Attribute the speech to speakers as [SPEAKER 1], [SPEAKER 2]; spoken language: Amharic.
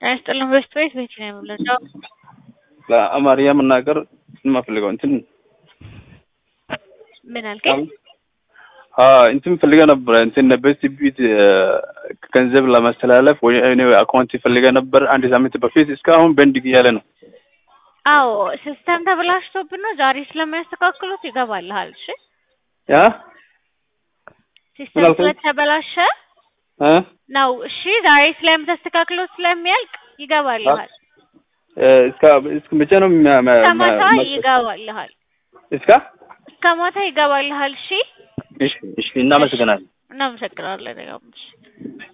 [SPEAKER 1] አይስጥልም በስቶይስ ቤት ነው የምለው
[SPEAKER 2] ለአማርያ መናገር የማፈልገው እንትን
[SPEAKER 1] ምን አልከኝ?
[SPEAKER 2] እንትን ፈልገ ነበር እንትን በስቲቢት ገንዘብ ለማስተላለፍ ወይ እኔ አካውንት ፈልገ ነበር አንድ ሳምንት በፊት እስካሁን በእንዲህ ያለ ነው።
[SPEAKER 1] አዎ ሲስተም ተበላሽቶብን ነው ዛሬ ስለማያስተካክሉት ይገባልሃል። እሺ
[SPEAKER 2] ያ
[SPEAKER 1] ሲስተም ስለተበላሸ ነው። እሺ ዛሬ ስለምታስተካክሉት ስለሚያልቅ ይገባልሃል።
[SPEAKER 2] እስከ መቼ ነው
[SPEAKER 1] ከማታ ይገባልሃል። እስከ ማታ ይገባልሃል። እሺ
[SPEAKER 2] እሺ እናመሰግናለን።
[SPEAKER 1] እናመሰግናለን።